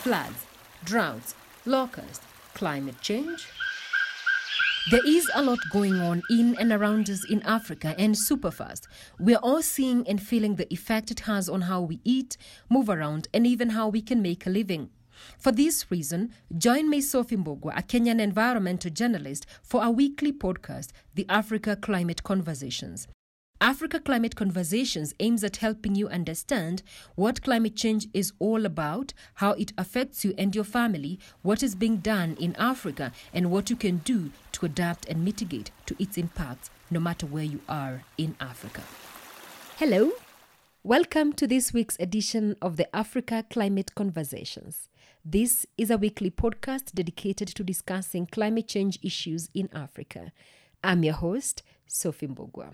floods, droughts, locusts, climate change. There is a lot going on in and around us in Africa, and super fast. We are all seeing and feeling the effect it has on how we eat, move around, and even how we can make a living. For this reason, join me, Sophie Mbogwa, a Kenyan environmental journalist, for our weekly podcast, The Africa Climate Conversations. Africa Climate Conversations aims at helping you understand what climate change is all about, how it affects you and your family, what is being done in Africa, and what you can do to adapt and mitigate to its impacts, no matter where you are in Africa. Hello, welcome to this week's edition of the Africa Climate Conversations. This is a weekly podcast dedicated to discussing climate change issues in Africa. I'm your host, Sophie Mbogwa.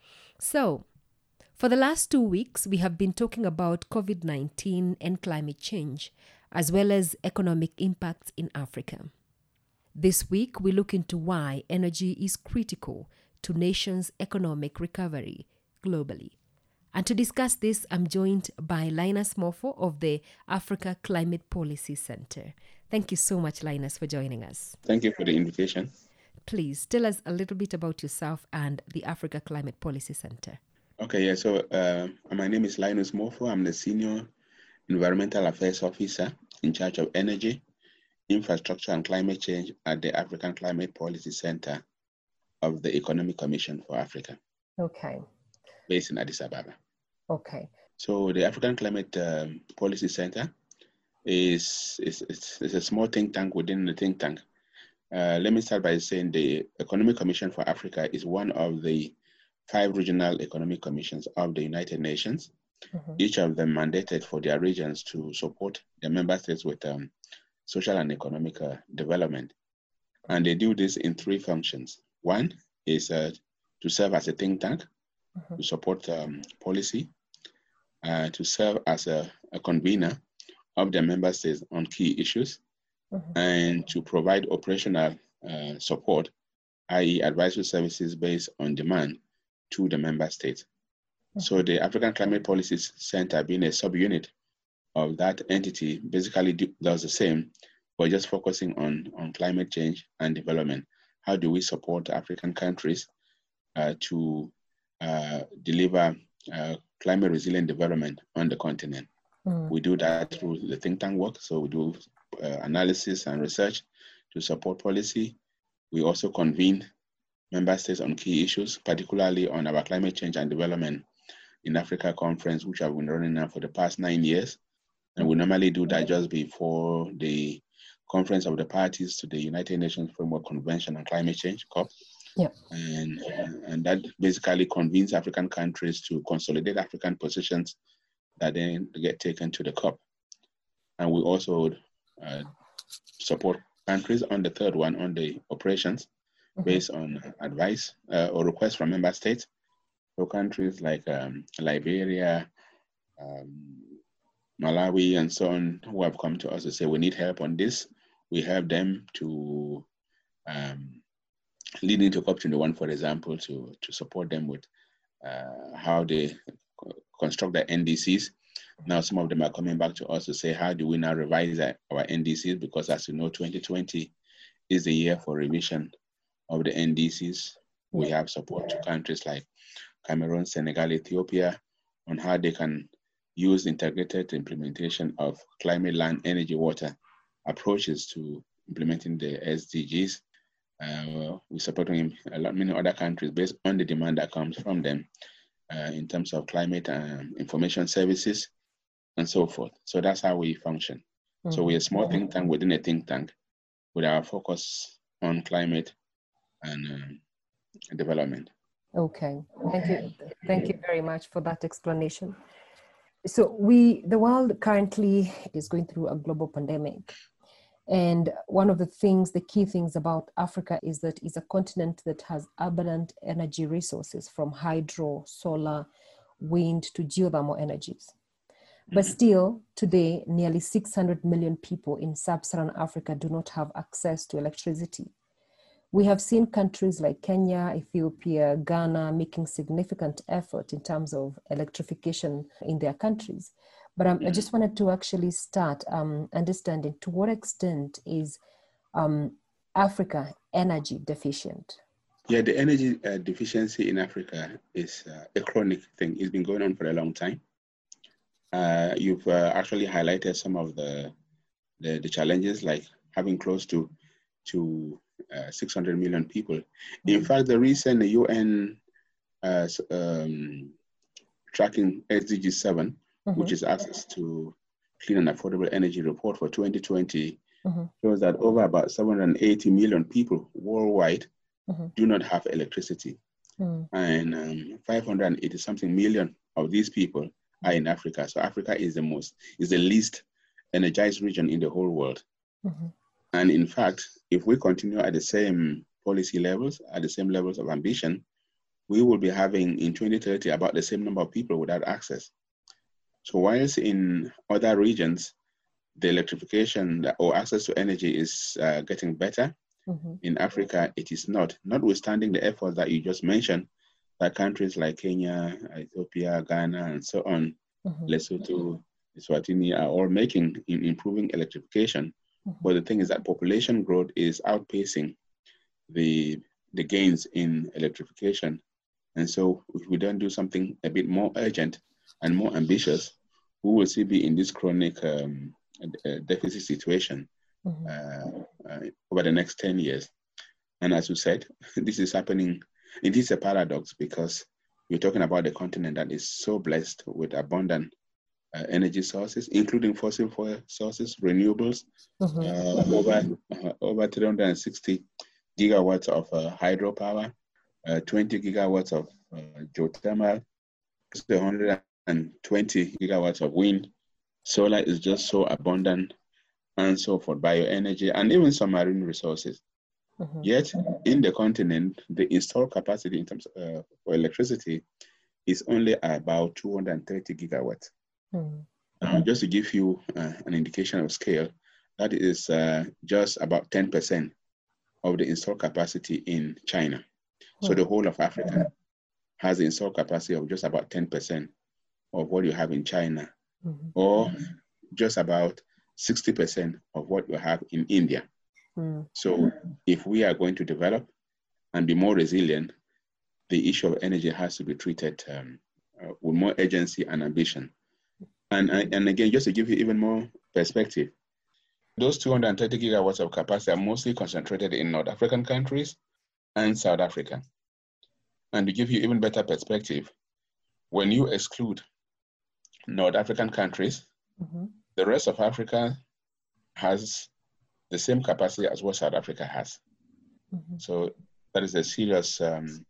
So, for the last 2 weeks, we have been talking about COVID-19 and climate change, as well as economic impacts in Africa. This week, we look into why energy is critical to nations' economic recovery globally. And to discuss this, I'm joined by Linus Mofo of the Africa Climate Policy Center. Thank you so much, Linus, for joining us. Thank you for the invitation. Please tell us a little bit about yourself and the Africa Climate Policy Center. Okay, so my name is Linus Mofo. I'm the Senior Environmental Affairs Officer in charge of energy, infrastructure, and climate change at the African Climate Policy Center of the Economic Commission for Africa. Okay. Based in Addis Ababa. Okay. So the African Climate Policy Center is a small think tank within the think tank. Let me start by saying the Economic Commission for Africa is one of the 5 regional economic commissions of the United Nations, each of them mandated for their regions to support their member states with social and economic development. And they do this in 3 functions. One is to serve as a think tank, to support policy, to serve as a convener of their member states on key issues, and to provide operational support, i.e. advisory services based on demand to the member states. So the African Climate Policy Center, being a subunit of that entity, basically does the same, but just focusing on climate change and development. How do we support African countries to deliver climate resilient development on the continent? We do that through the think tank work. So we do analysis and research to support policy. We also convene member states on key issues, particularly on our climate change and development in Africa conference, which have been running now for the past 9 years. And we normally do that just before the conference of the parties to the United Nations Framework Convention on Climate Change, COP. Yep. And that basically convenes African countries to consolidate African positions that then get taken to the COP. And we also support countries on the third one, on the operations, based on advice or requests from member states. So countries like Liberia, Malawi, and so on, who have come to us to say, we need help on this. We help them to lead into COP21, for example, to support them with how they construct their NDCs. Now, some of them are coming back to us to say, how do we now revise our NDCs? Because as you know, 2020 is the year for revision of the NDCs. We have support to countries like Cameroon, Senegal, Ethiopia, on how they can use integrated implementation of climate, land, energy, water approaches to implementing the SDGs. We're supporting many other countries based on the demand that comes from them in terms of climate information services and so forth. So that's how we function. So we're a small think tank within a think tank with our focus on climate and development. Okay, thank you very much for that explanation. So the world currently is going through a global pandemic. And one of the key things about Africa is that it's a continent that has abundant energy resources, from hydro, solar, wind to geothermal energies. But still, today, nearly 600 million people in sub-Saharan Africa do not have access to electricity. We have seen countries like Kenya, Ethiopia, Ghana making significant effort in terms of electrification in their countries. But I just wanted to actually start understanding to what extent is Africa energy deficient? Yeah, the energy deficiency in Africa is a chronic thing. It's been going on for a long time. You've actually highlighted some of the challenges, like having close to 600 million people. In fact, the recent UN tracking SDG 7, which is access to clean and affordable energy report for 2020, shows that over about 780 million people worldwide do not have electricity. And 580 something million of these people are in Africa. So Africa is the least energized region in the whole world. And in fact, if we continue at the same policy levels, at the same levels of ambition, we will be having in 2030 about the same number of people without access. So whilst in other regions, the electrification or access to energy is getting better, in Africa, it is not. Notwithstanding the efforts that you just mentioned, that countries like Kenya, Ethiopia, Ghana, and so on, Lesotho, Eswatini are all making in improving electrification. But the thing is that population growth is outpacing the gains in electrification. And so if we don't do something a bit more urgent and more ambitious, we will still be in this chronic deficit situation over the next 10 years. And as you said, this is happening. It is a paradox because we're talking about a continent that is so blessed with abundant energy sources, including fossil fuel sources, renewables, over 360 gigawatts of hydropower, 20 gigawatts of geothermal, 120 gigawatts of wind. Solar is just so abundant, and so forth, bioenergy, and even some marine resources. Yet, in the continent, the installed capacity in terms for electricity is only about 230 gigawatts. Just to give you an indication of scale, that is just about 10% of the installed capacity in China. So the whole of Africa has the installed capacity of just about 10% of what you have in China, or just about 60% of what you have in India. So if we are going to develop and be more resilient, the issue of energy has to be treated with more urgency and ambition. And again, just to give you even more perspective, those 230 gigawatts of capacity are mostly concentrated in North African countries and South Africa. And to give you even better perspective, when you exclude North African countries, the rest of Africa has the same capacity as what South Africa has. So that is a serious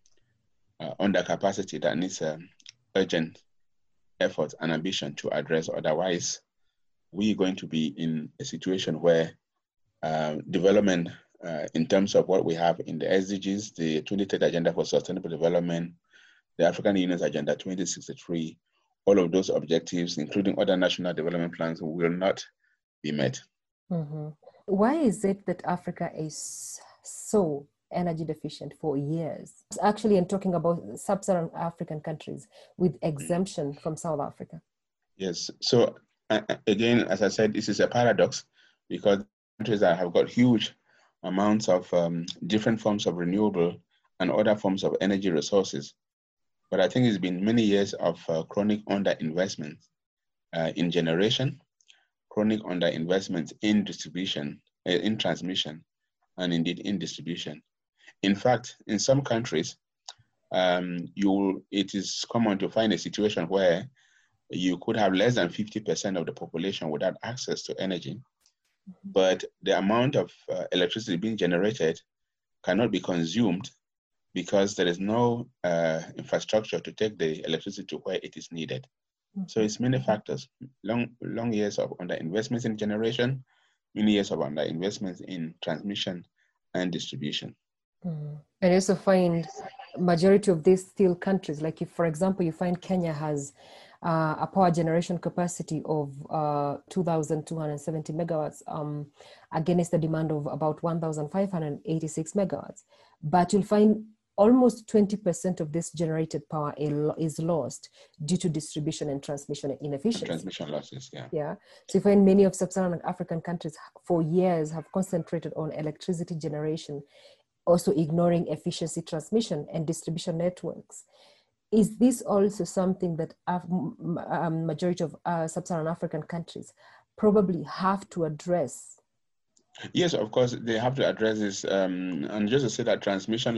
undercapacity that needs urgent effort and ambition to address. Otherwise, we're going to be in a situation where development in terms of what we have in the SDGs, the 2030 Agenda for Sustainable Development, the African Union's Agenda 2063, all of those objectives, including other national development plans, will not be met. Why is it that Africa is so energy deficient for years? Actually, I'm talking about sub-Saharan African countries with exemption from South Africa. Yes. So again, as I said, this is a paradox because countries that have got huge amounts of different forms of renewable and other forms of energy resources. But I think it's been many years of chronic underinvestment in generation, chronic underinvestment in distribution, in transmission, and indeed in distribution. In fact, in some countries, it is common to find a situation where you could have less than 50% of the population without access to energy, but the amount of electricity being generated cannot be consumed because there is no infrastructure to take the electricity to where it is needed. So it's many factors, long years of underinvestments in generation, many years of underinvestments in transmission and distribution. And you also find majority of these still countries, like if, for example, you find Kenya has a power generation capacity of 2,270 megawatts against the demand of about 1,586 megawatts. But you'll find almost 20% of this generated power is lost due to distribution and transmission inefficiency. Transmission losses, yeah. Yeah. So you find many of sub-Saharan African countries for years have concentrated on electricity generation, also ignoring efficiency transmission and distribution networks. Is this also something that majority of sub-Saharan African countries probably have to address? Yes, of course, they have to address this. And just to say that transmission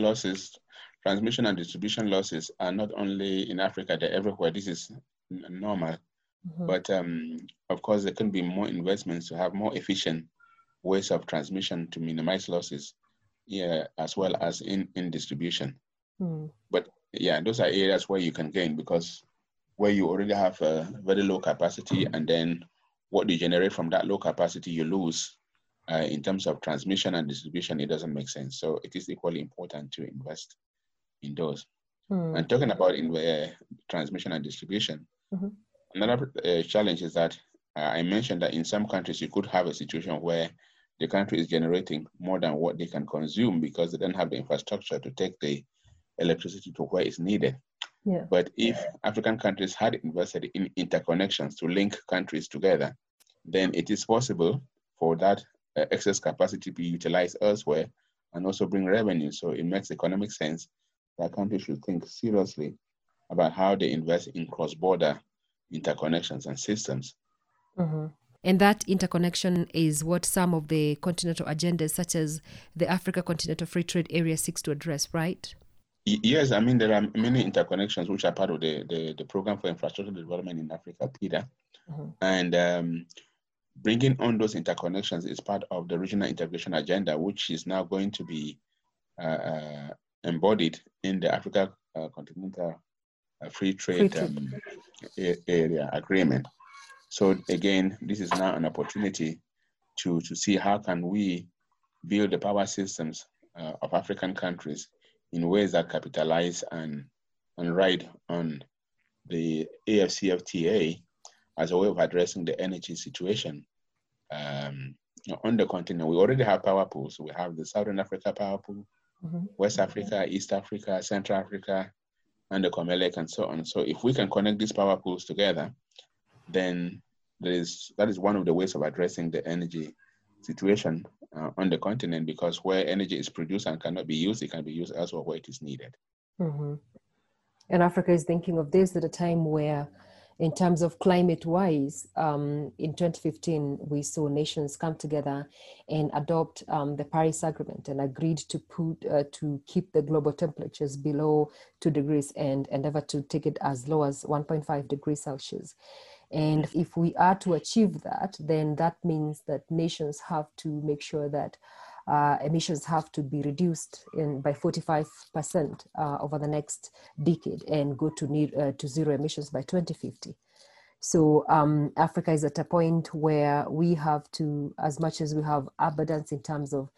and distribution losses are not only in Africa, they're everywhere. This is normal. Mm-hmm. But of course, there can be more investments to have more efficient ways of transmission to minimize losses, yeah, as well as in distribution. Mm. But yeah, those are areas where you can gain, because where you already have a very low capacity, and then what you generate from that low capacity, you lose. In terms of transmission and distribution, it doesn't make sense. So it is equally important to invest in those. Mm. And talking about transmission and distribution, mm-hmm. Another challenge is that I mentioned that in some countries you could have a situation where the country is generating more than what they can consume because they don't have the infrastructure to take the electricity to where it's needed. Yeah. But if African countries had invested in interconnections to link countries together, then it is possible for that excess capacity to be utilized elsewhere and also bring revenue. So it makes economic sense that countries should think seriously about how they invest in cross-border interconnections and systems. Mm-hmm. And that interconnection is what some of the continental agendas, such as the Africa Continental Free Trade Area, seeks to address, right? Yes, I mean, there are many interconnections which are part of the Program for Infrastructure Development in Africa, PIDA. Mm-hmm. And bringing on those interconnections is part of the Regional Integration Agenda, which is now going to be embodied in the Africa Continental Free Trade Area Agreement. So again, this is now an opportunity to see how can we build the power systems of African countries in ways that capitalize and ride on the AFCFTA as a way of addressing the energy situation on the continent. We already have power pools. We have the Southern Africa power pool, mm-hmm. West Africa, East Africa, Central Africa, and the COMELEC, and so on. So if we can connect these power pools together, then that is one of the ways of addressing the energy situation on the continent, because where energy is produced and cannot be used, it can be used elsewhere where it is needed. Mm-hmm. And Africa is thinking of this at a time where, in terms of climate-wise, in 2015, we saw nations come together and adopt the Paris Agreement and agreed to keep the global temperatures below 2 degrees and endeavor to take it as low as 1.5 degrees Celsius. And if we are to achieve that, then that means that nations have to make sure that emissions have to be reduced by 45% over the next decade and go to zero emissions by 2050. So Africa is at a point where we have to, as much as we have abundance in terms of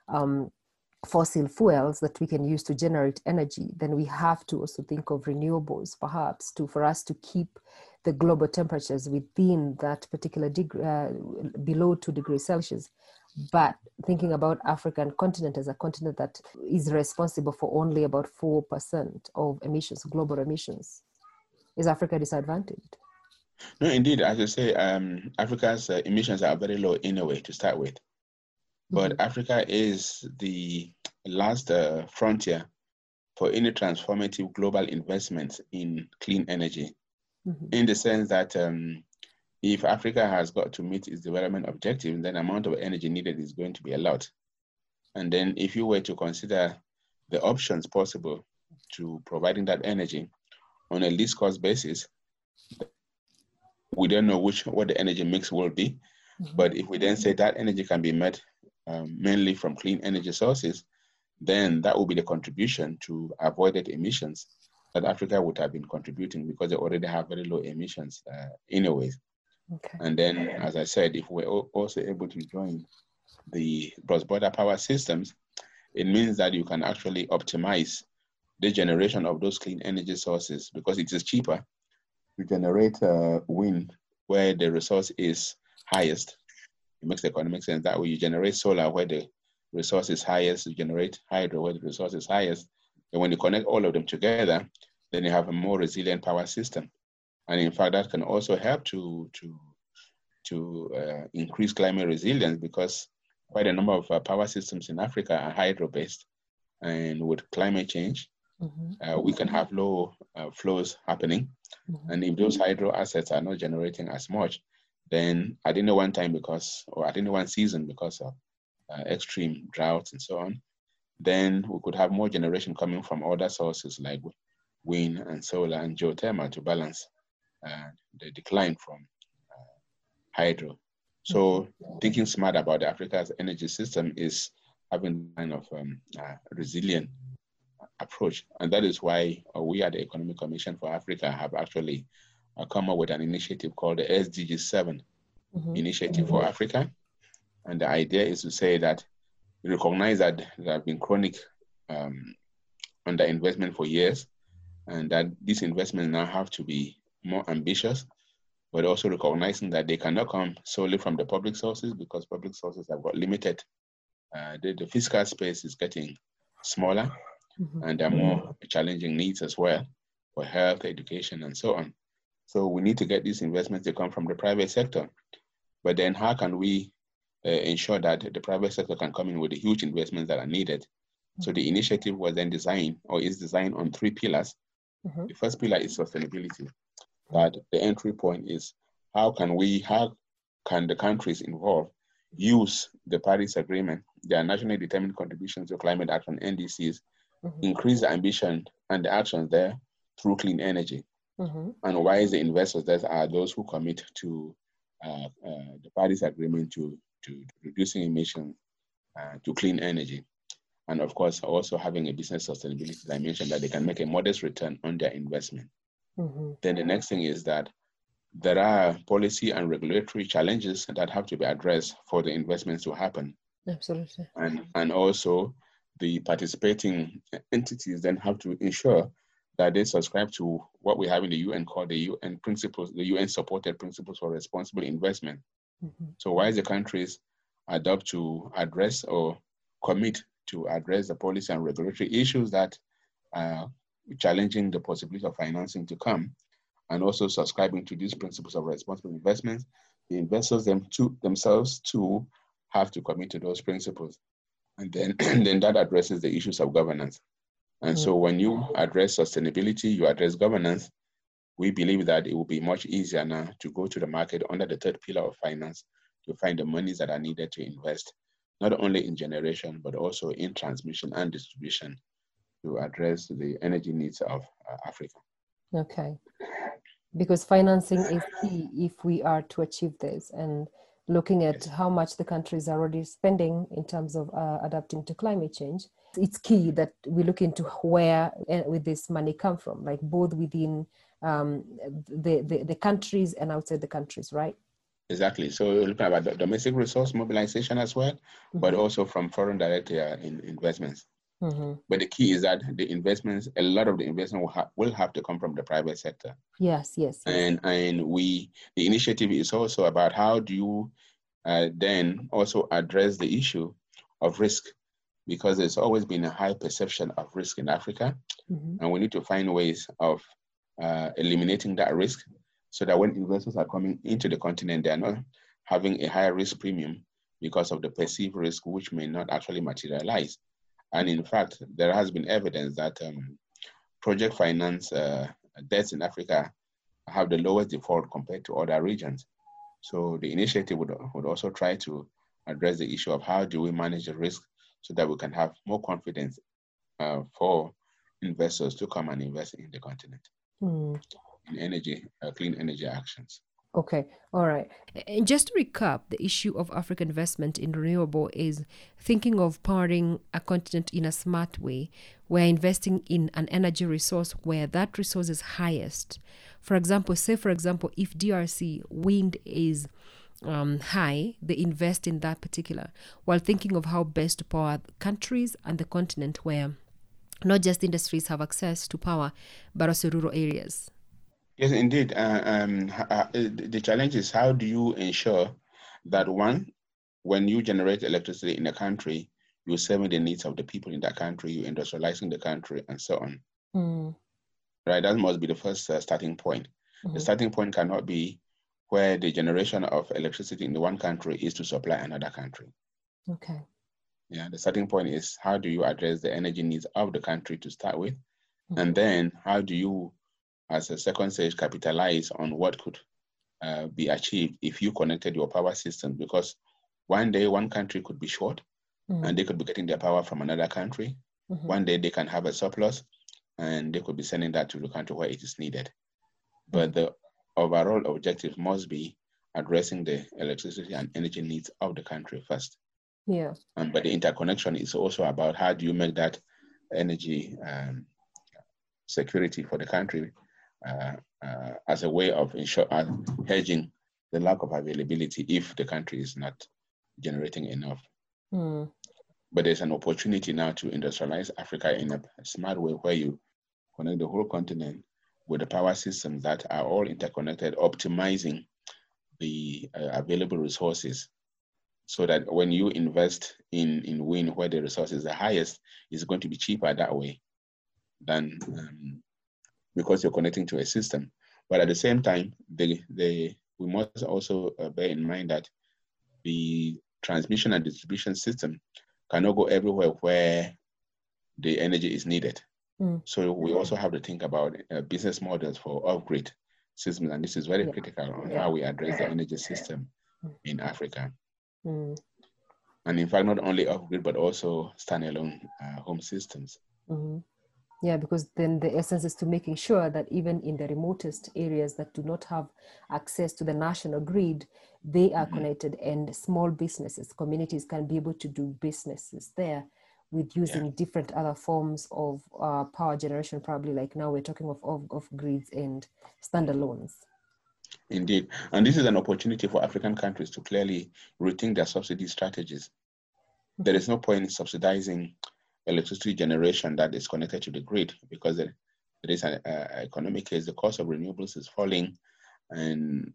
fossil fuels that we can use to generate energy, then we have to also think of renewables, perhaps, for us to keep the global temperatures within that particular below 2 degrees Celsius. But thinking about African continent as a continent that is responsible for only about 4% of emissions, global emissions, is Africa disadvantaged? No, indeed. As you say, Africa's emissions are very low in a way to start with. But mm-hmm. Africa is the last frontier for any transformative global investments in clean energy, mm-hmm. in the sense that if Africa has got to meet its development objective, then the amount of energy needed is going to be a lot. And then if you were to consider the options possible to providing that energy on a least cost basis, we don't know what the energy mix will be. Mm-hmm. But if we then say that energy can be met mainly from clean energy sources, then that will be the contribution to avoided emissions that Africa would have been contributing, because they already have very low emissions anyways. Okay. And then, as I said, if we're also able to join the cross-border power systems, it means that you can actually optimize the generation of those clean energy sources, because it is cheaper to generate wind where the resource is highest. It makes economic sense. That way you generate solar where the resource is highest, you generate hydro where the resource is highest, And when you connect all of them together, then you have a more resilient power system. And in fact, that can also help to increase climate resilience, because quite a number of power systems in Africa are hydro-based. And with climate change, we can have low flows happening. And if those hydro assets are not generating as much, then at any one time at any one season, because of extreme droughts and so on, then we could have more generation coming from other sources like wind and solar and geothermal to balance the decline from hydro. So thinking smart about Africa's energy system is having kind of resilient approach. And that is why we at the Economic Commission for Africa have actually come up with an initiative called the SDG 7 Initiative for Africa. And the idea is to say that we recognize that there have been chronic underinvestment for years, and that these investments now have to be more ambitious, but also recognizing that they cannot come solely from the public sources, because public sources have got limited. The fiscal space is getting smaller, and there are more challenging needs as well for health, education, and so on. So we need to get these investments to come from the private sector. But then how can we ensure that the private sector can come in with the huge investments that are needed? So the initiative was then designed, or is designed, on 3 pillars. The first pillar is sustainability. That the entry point is how can the countries involved use the Paris Agreement, their nationally determined contributions to climate action, NDCs, increase the ambition and the actions there through clean energy. And why is the investors that are those who commit to the Paris Agreement to reducing emissions to clean energy. And of course, also having a business sustainability dimension that they can make a modest return on their investment. Then the next thing is that there are policy and regulatory challenges that have to be addressed for the investments to happen. Absolutely. And also the participating entities then have to ensure that they subscribe to what we have in the UN called the UN principles, the UN supported principles for responsible investment. So why the countries adopt to address or commit to address the policy and regulatory issues that are challenging the possibility of financing to come, and also subscribing to these principles of responsible investment, the investors themselves too have to commit to those principles. And then that addresses the issues of governance. And so when you address sustainability, you address governance, we believe that it will be much easier now to go to the market under the third pillar of finance to find the monies that are needed to invest, not only in generation, but also in transmission and distribution to address the energy needs of Africa. Okay. Because financing is key if we are to achieve this, and looking at how much the countries are already spending in terms of adapting to climate change, it's key that we look into where with this money come from, like both within the countries and outside the countries, right? Exactly. So we're looking about domestic resource mobilization as well, but also from foreign direct investments. But the key is that the investments, a lot of the investment will have to come from the private sector. Yes. And the initiative is also about how do you then also address the issue of risk, because there's always been a high perception of risk in Africa, and we need to find ways of eliminating that risk, so that when investors are coming into the continent, they're not having a higher risk premium because of the perceived risk, which may not actually materialize. And in fact, there has been evidence that project finance debts in Africa have the lowest default compared to other regions. So the initiative would also try to address the issue of how do we manage the risk so that we can have more confidence for investors to come and invest in the continent in energy, clean energy actions. Okay, all right. And just to recap, the issue of African investment in renewable is thinking of powering a continent in a smart way. We're investing in an energy resource where that resource is highest. For example, if DRC wind is high, they invest in that particular, while thinking of how best to power countries and the continent where not just industries have access to power, but also rural areas. Yes, indeed. The challenge is how do you ensure that one, when you generate electricity in a country, you're serving the needs of the people in that country, you're industrializing the country, and so on. Right? That must be the first starting point. The starting point cannot be where the generation of electricity in the one country is to supply another country. Okay. Yeah, the starting point is how do you address the energy needs of the country to start with? And then how do you, as a second stage, capitalize on what could be achieved if you connected your power system? Because one day one country could be short and they could be getting their power from another country. One day they can have a surplus and they could be sending that to the country where it is needed. But the overall objective must be addressing the electricity and energy needs of the country first. Yeah. But the interconnection is also about how do you make that energy security for the country as a way of hedging the lack of availability if the country is not generating enough. But there's an opportunity now to industrialize Africa in a smart way where you connect the whole continent with the power systems that are all interconnected, optimizing the available resources so that when you invest in wind where the resource is the highest, it's going to be cheaper that way than because you're connecting to a system. But at the same time, we must also bear in mind that the transmission and distribution system cannot go everywhere where the energy is needed. So we also have to think about business models for off-grid systems, and this is very critical on how we address the energy system in Africa. And in fact, not only off-grid, but also standalone home systems. Yeah, because then the essence is to making sure that even in the remotest areas that do not have access to the national grid, they are connected, and small businesses, communities can be able to do businesses there with using different other forms of power generation, probably like now we're talking of grids and standalones. Indeed. And this is an opportunity for African countries to clearly rethink their subsidy strategies. There is no point in subsidizing electricity generation that is connected to the grid because there is an economic case, the cost of renewables is falling and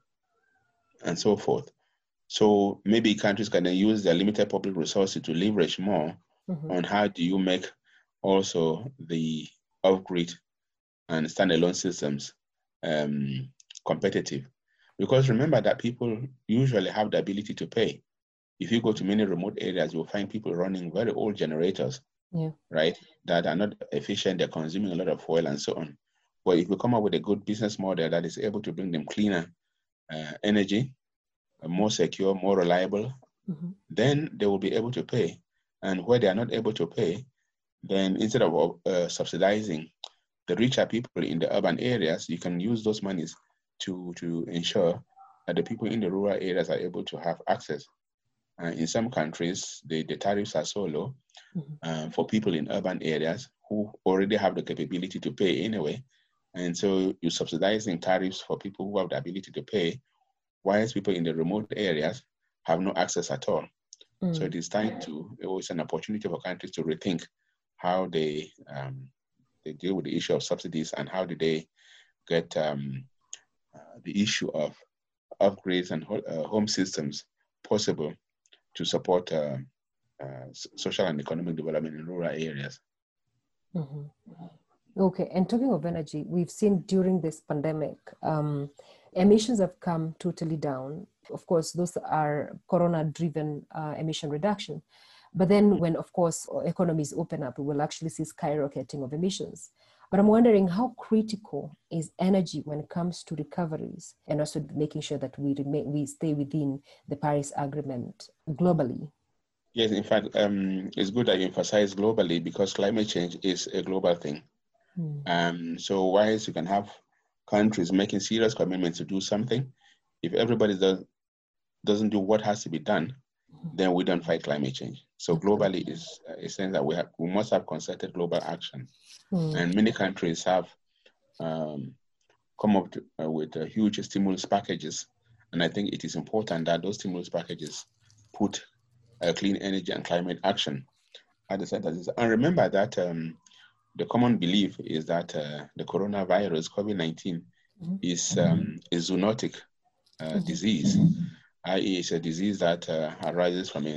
so forth. So maybe countries can use their limited public resources to leverage more on how do you make also the off-grid and standalone systems competitive. Because remember that people usually have the ability to pay. If you go to many remote areas, you'll find people running very old generators, right, that are not efficient, they're consuming a lot of oil and so on. But if you come up with a good business model that is able to bring them cleaner energy, more secure, more reliable, then they will be able to pay. And where they are not able to pay, then instead of subsidizing the richer people in the urban areas, you can use those monies to ensure that the people in the rural areas are able to have access. In some countries, the tariffs are so low for people in urban areas who already have the capability to pay anyway. And so you're subsidizing tariffs for people who have the ability to pay, whilst people in the remote areas have no access at all. So it is time it's an opportunity for countries to rethink how they deal with the issue of subsidies and how do they get the issue of upgrades and home systems possible to support social and economic development in rural areas. Okay, and talking of energy, we've seen during this pandemic, emissions have come totally down. Of course, those are corona-driven emission reduction. But then when, of course, economies open up, we will actually see skyrocketing of emissions. But I'm wondering how critical is energy when it comes to recoveries and also making sure that we stay within the Paris Agreement globally? Yes, in fact, it's good that you emphasize globally because climate change is a global thing. So whilst you can have countries making serious commitments to do something, if everybody doesn't do what has to be done, then we don't fight climate change. So globally is a sense that we must have concerted global action. And many countries have come up with huge stimulus packages. And I think it is important that those stimulus packages put clean energy and climate action at the center. And remember that the common belief is that the coronavirus, COVID-19, is a zoonotic disease, i.e. it's a disease that arises from a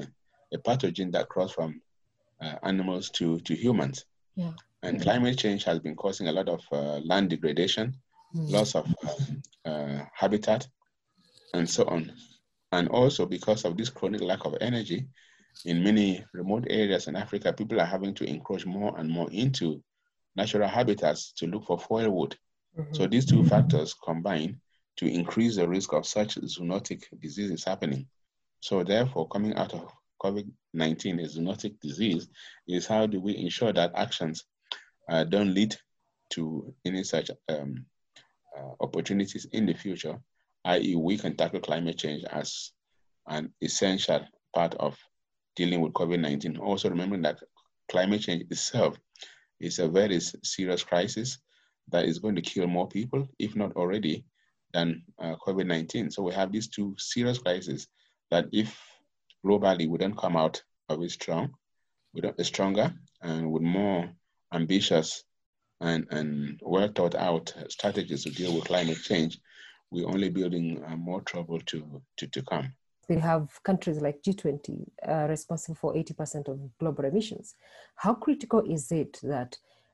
a pathogen that crossed from animals to humans. Yeah. And climate change has been causing a lot of land degradation, loss of habitat, and so on. And also because of this chronic lack of energy, in many remote areas in Africa, people are having to encroach more and more into natural habitats to look for firewood. So these two factors combine to increase the risk of such zoonotic diseases happening. So therefore, coming out of COVID-19, a zoonotic disease, is how do we ensure that actions don't lead to any such opportunities in the future, i.e. we can tackle climate change as an essential part of dealing with COVID-19. Also remembering that climate change itself is a very serious crisis that is going to kill more people, if not already, than COVID-19. So we have these two serious crises that if globally we don't come out of it stronger and with more ambitious and well thought out strategies to deal with climate change, we're only building more trouble to come. We have countries like G20 responsible for 80% of global emissions. How critical is it that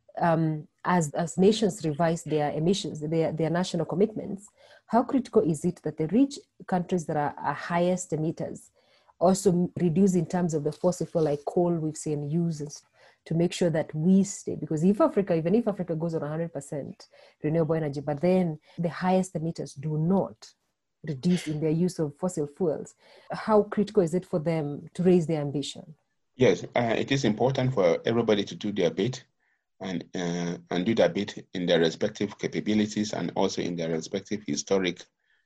as nations revise their emissions, their national commitments, how critical is it that the rich countries that are highest emitters also reduce in terms of the fossil fuel like coal we've seen uses to make sure that we stay? Because even if Africa goes on 100% renewable energy, but then the highest emitters do not reduce in their use of fossil fuels, how critical is it for them to raise their ambition? Yes, it is important for everybody to do their bit and do their bit in their respective capabilities and also in their respective historic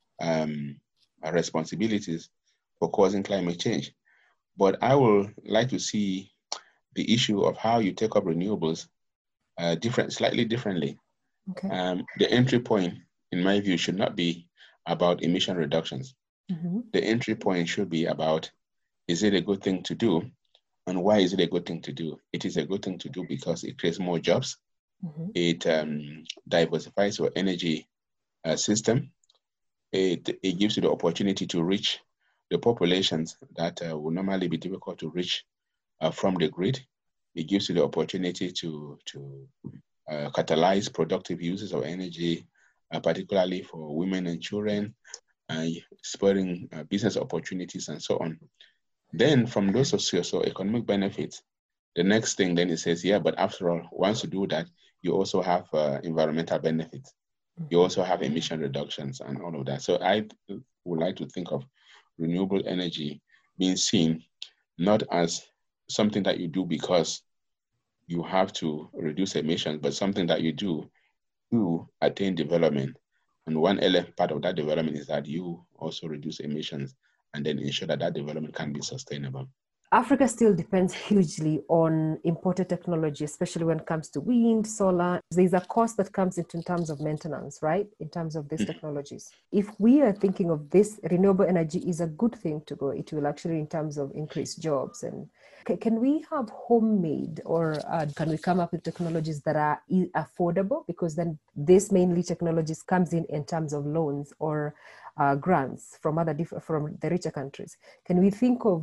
responsibilities for causing climate change. But I would like to see the issue of how you take up renewables slightly differently. Okay. The entry point, in my view, should not be about emission reductions. The entry point should be about, is it a good thing to do? And why is it a good thing to do? It is a good thing to do because it creates more jobs. It diversifies your energy system. It gives you the opportunity to reach the populations that would normally be difficult to reach from the grid. It gives you the opportunity to catalyze productive uses of energy, particularly for women and children, spurring business opportunities and so on. Then from those socio-economic benefits, the next thing then it says, yeah, but after all, once you do that, you also have environmental benefits. You also have emission reductions and all of that. So I would like to think of renewable energy being seen not as something that you do because you have to reduce emissions, but something that you do to attain development. And one part of that development is that you also reduce emissions and then ensure that that development can be sustainable. Africa still depends hugely on imported technology, especially when it comes to wind, solar. There's a cost that comes in terms of maintenance, right? In terms of these technologies. If we are thinking of this, renewable energy is a good thing to go. It will actually, in terms of increased jobs. And can we have homemade or can we come up with technologies that are affordable? Because then this mainly technologies comes in terms of loans or grants from from the richer countries. Can we think of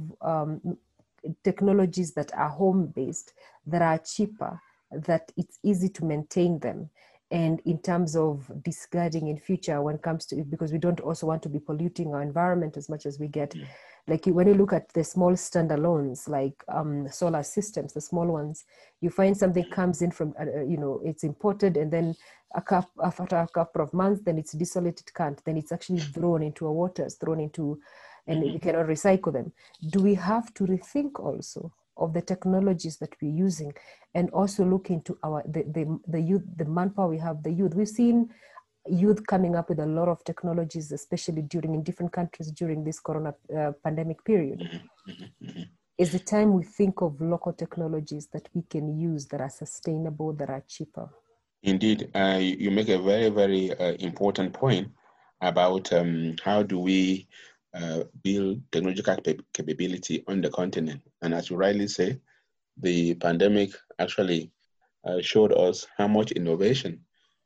technologies that are home-based, that are cheaper, that it's easy to maintain them, and in terms of discarding in future when it comes to it, because we don't also want to be polluting our environment as much as we get. Like when you look at the small standalones, like solar systems, the small ones, you find something comes in from, it's imported, and then after a couple of months, then it's desolated, then it's actually thrown into our waters, and we cannot recycle them. Do we have to rethink also of the technologies that we're using, and also look into the youth, the manpower we have, the youth? We've seen youth coming up with a lot of technologies, especially in different countries during this corona pandemic period. Is the time we think of local technologies that we can use that are sustainable, that are cheaper. Indeed, you make a very, very important point about how do we build technological capability on the continent. And as you rightly say, the pandemic actually showed us how much innovation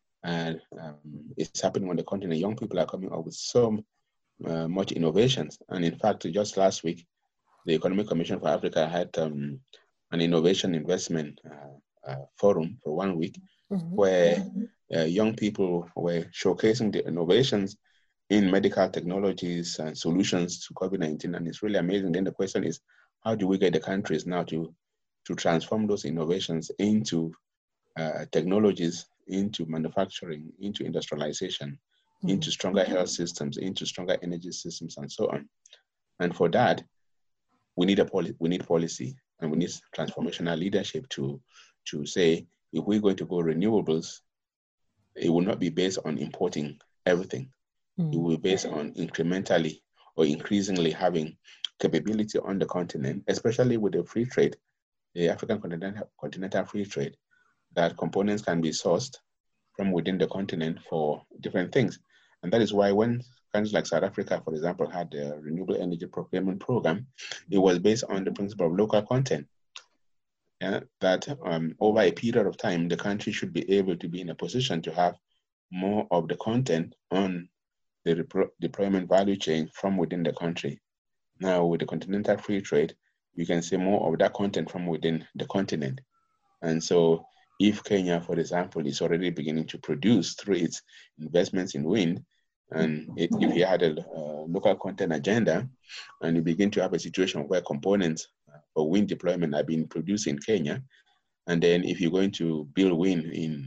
is happening on the continent. Young people are coming up with so much innovations. And in fact, just last week, the Economic Commission for Africa had an innovation investment forum for 1 week, where young people were showcasing the innovations in medical technologies and solutions to COVID-19, and it's really amazing. Then the question is, how do we get the countries now to transform those innovations into technologies, into manufacturing, into industrialization, into stronger health systems, into stronger energy systems, and so on. And for that, we need policy, and we need transformational leadership to say, if we're going to go renewables, it will not be based on importing everything. It will be based on incrementally or increasingly having capability on the continent, especially with the free trade, the African continental free trade, that components can be sourced from within the continent for different things. And that is why when countries like South Africa, for example, had the Renewable Energy Procurement Program, it was based on the principle of local content. That over a period of time, the country should be able to be in a position to have more of the content on the deployment value chain from within the country. Now, with the continental free trade, you can see more of that content from within the continent. And so if Kenya, for example, is already beginning to produce through its investments in wind, and if you had a local content agenda, and you begin to have a situation where components for wind deployment are being produced in Kenya, and then if you're going to build wind in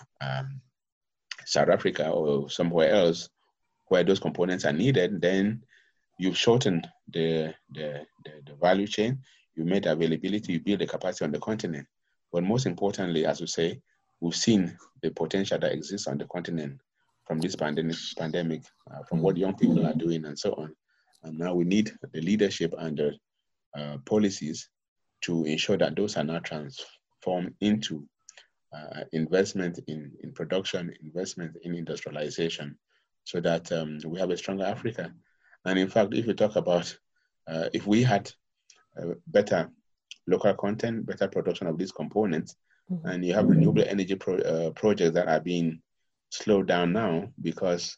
South Africa or somewhere else where those components are needed, then you've shortened the value chain, you made availability, you build the capacity on the continent. But most importantly, as we say, we've seen the potential that exists on the continent from this pandemic, from what young people are doing and so on. And now we need the leadership and the policies to ensure that those are now transformed into investment in production, investment in industrialization, so that we have a stronger Africa. And in fact, if you talk about, if we had better local content, better production of these components, and you have renewable energy projects that are being slowed down now because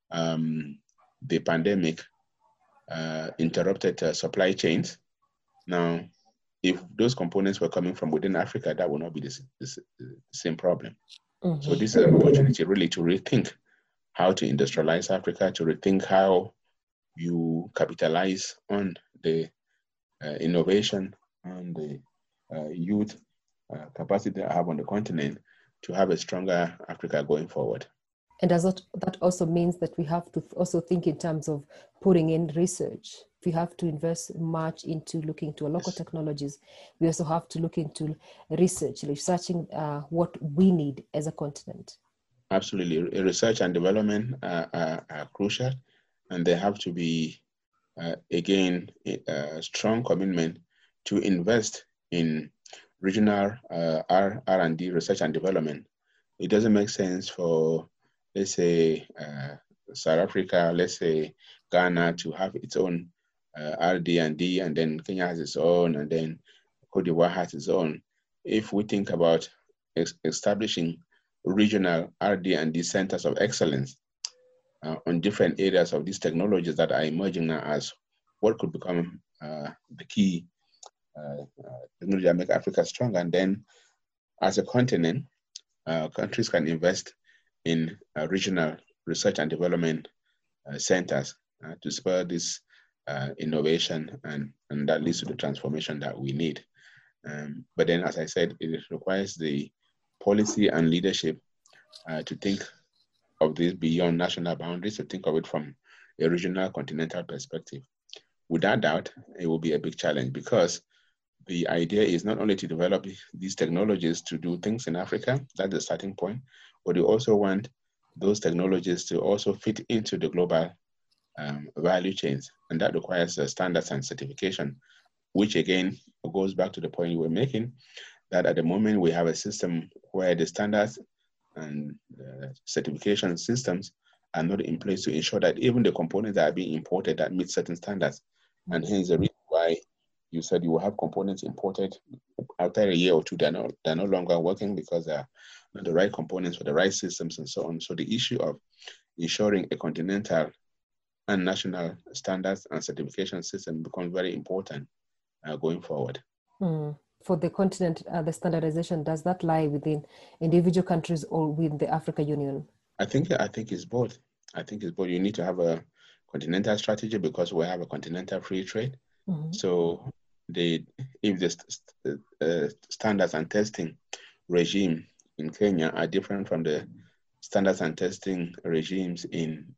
the pandemic interrupted supply chains. Now, if those components were coming from within Africa, that would not be the same problem. So this is an opportunity really to rethink how to industrialize Africa, to rethink how you capitalize on the innovation and the youth capacity that I have on the continent to have a stronger Africa going forward. And does that also means that we have to also think in terms of putting in research? We have to invest much into looking to local technologies. We also have to look into researching what we need as a continent. Absolutely. Research and development are crucial, and there have to be, again, a strong commitment to invest in regional R&D, research and development. It doesn't make sense for, let's say, South Africa, let's say Ghana to have its own RD&D, and then Kenya has its own, and then Cote d'Ivoire has its own. If we think about establishing regional RD&D centers of excellence on different areas of these technologies that are emerging now as what could become the key technology that make Africa stronger, and then as a continent, countries can invest in regional research and development centers to spur this innovation, and that leads to the transformation that we need. But then, as I said, it requires the policy and leadership to think of this beyond national boundaries, to think of it from a regional continental perspective. Without doubt, it will be a big challenge, because the idea is not only to develop these technologies to do things in Africa, that's the starting point, but we also want those technologies to also fit into the global value chains. And that requires standards and certification, which again goes back to the point you were making, that at the moment we have a system where the standards and certification systems are not in place to ensure that even the components that are being imported that meet certain standards. And hence the reason why you said you will have components imported after a year or two, they're no longer working because they're not the right components for the right systems and so on. So the issue of ensuring a continental and national standards and certification system becomes very important. going forward. For the continent, the standardization, does that lie within individual countries or within the Africa Union? I think it's both. I think it's both. You need to have a continental strategy because we have a continental free trade. So if the standards and testing regime in Kenya are different from the standards and testing regimes in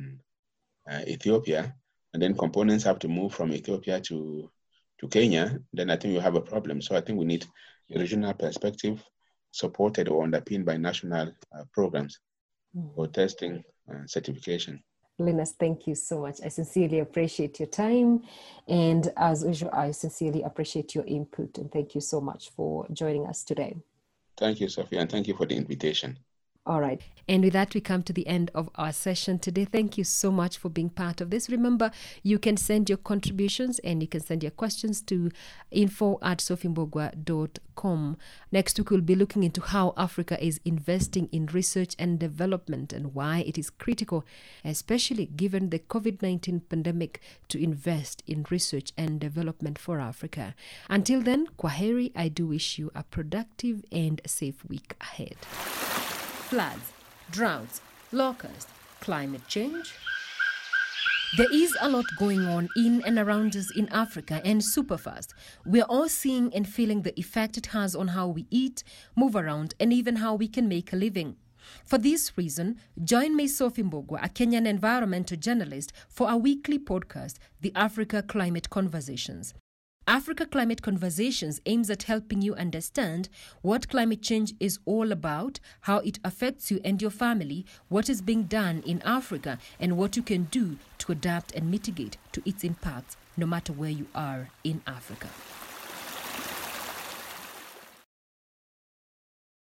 Ethiopia, and then components have to move from Ethiopia to Kenya, then I think you have a problem. So I think we need a regional perspective supported or underpinned by national programs for testing and certification. Linus, thank you so much. I sincerely appreciate your time. And as usual, I sincerely appreciate your input. And thank you so much for joining us today. Thank you, Sophia, and thank you for the invitation. All right. And with that, we come to the end of our session today. Thank you so much for being part of this. Remember, you can send your contributions and you can send your questions to info@sophiembogwa.com. Next week, we'll be looking into how Africa is investing in research and development and why it is critical, especially given the COVID-19 pandemic, to invest in research and development for Africa. Until then, kwaheri. I do wish you a productive and safe week ahead. Floods, droughts, locusts, climate change. There is a lot going on in and around us in Africa, and super fast. We're all seeing and feeling the effect it has on how we eat, move around, and even how we can make a living. For this reason, join me, Sophie Mbogwa, a Kenyan environmental journalist, for our weekly podcast, The Africa Climate Conversations. Africa Climate Conversations aims at helping you understand what climate change is all about, how it affects you and your family, what is being done in Africa, and what you can do to adapt and mitigate to its impacts, no matter where you are in Africa.